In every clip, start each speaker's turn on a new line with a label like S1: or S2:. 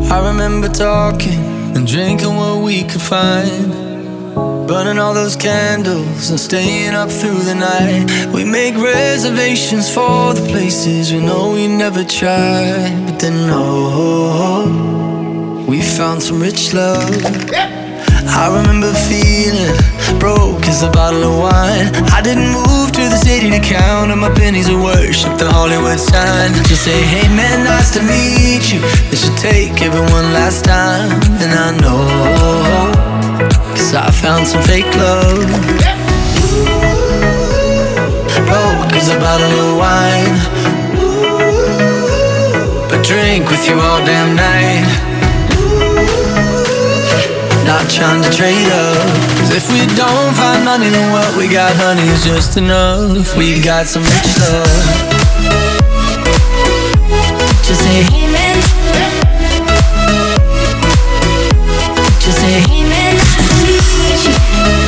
S1: I remember talking and drinking what we could find, burning all those candles and staying up through the night. We make reservations for the places we know we never tried. But then, oh, we found some rich love. I remember feeling broke as a bottle of wine. I didn't move to the city to count on my pennies or worship the Hollywood sign. Just say, hey man, nice to meet you. They should take everyone last time. And I know, 'cause I found some fake love. Broke as a bottle of wine, but drink with you all damn night. Not trying to trade up, 'cause if we don't find money, then what we got, honey, is just enough. We got some rich love. Just say, hey man. Just say, hey man, nice to meet you.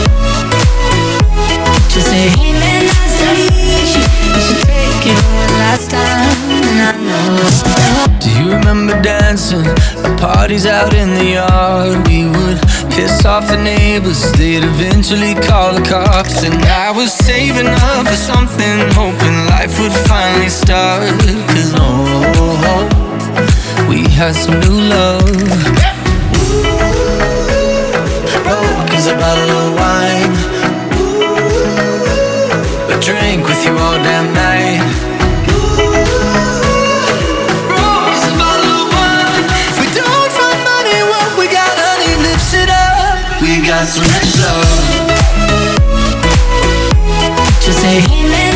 S1: Just say, hey man, nice to meet you. You should take it one last time, and I know. Do you remember dancing at parties out in the yard? We would piss off the neighbors, they'd eventually call the cops. And I was saving up for something, hoping life would finally start. 'Cause oh, we had some new love. Broke as a bottle of wine, but drink with you all damn night. We got some rich love. Just say, hey man.